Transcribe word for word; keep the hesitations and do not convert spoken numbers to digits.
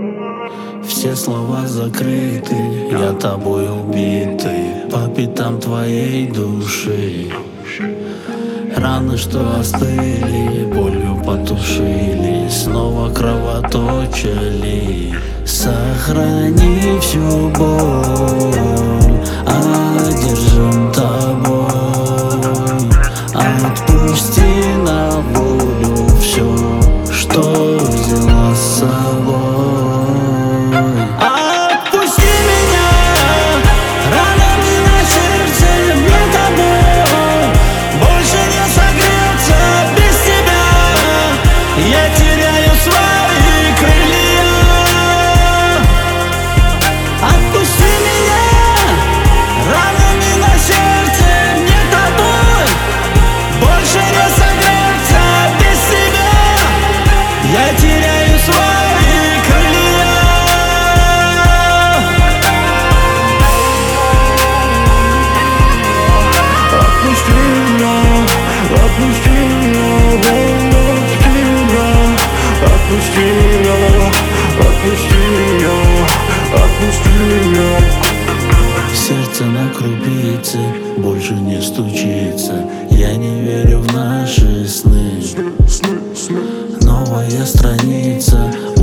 Все слова закрыты, я тобой убитый, по пятам твоей души. Раны, что остыли, болью потушили, снова кровоточили. Сохрани всю боль, одержим тобой. Отпусти на волю все, что взяла с собой. Отпусти меня, ранами на сердце, мне тобой больше не согреться без тебя. Я теряю свои крылья. Отпусти меня, ранами на сердце, мне тобой больше не согреться без тебя. Я теряю свои крылья. Отпусти меня, отпусти меня, отпусти меня, отпусти меня, отпусти меня. Сердце на крупице больше не стучится. Я не верю в наши сны. Новая страница,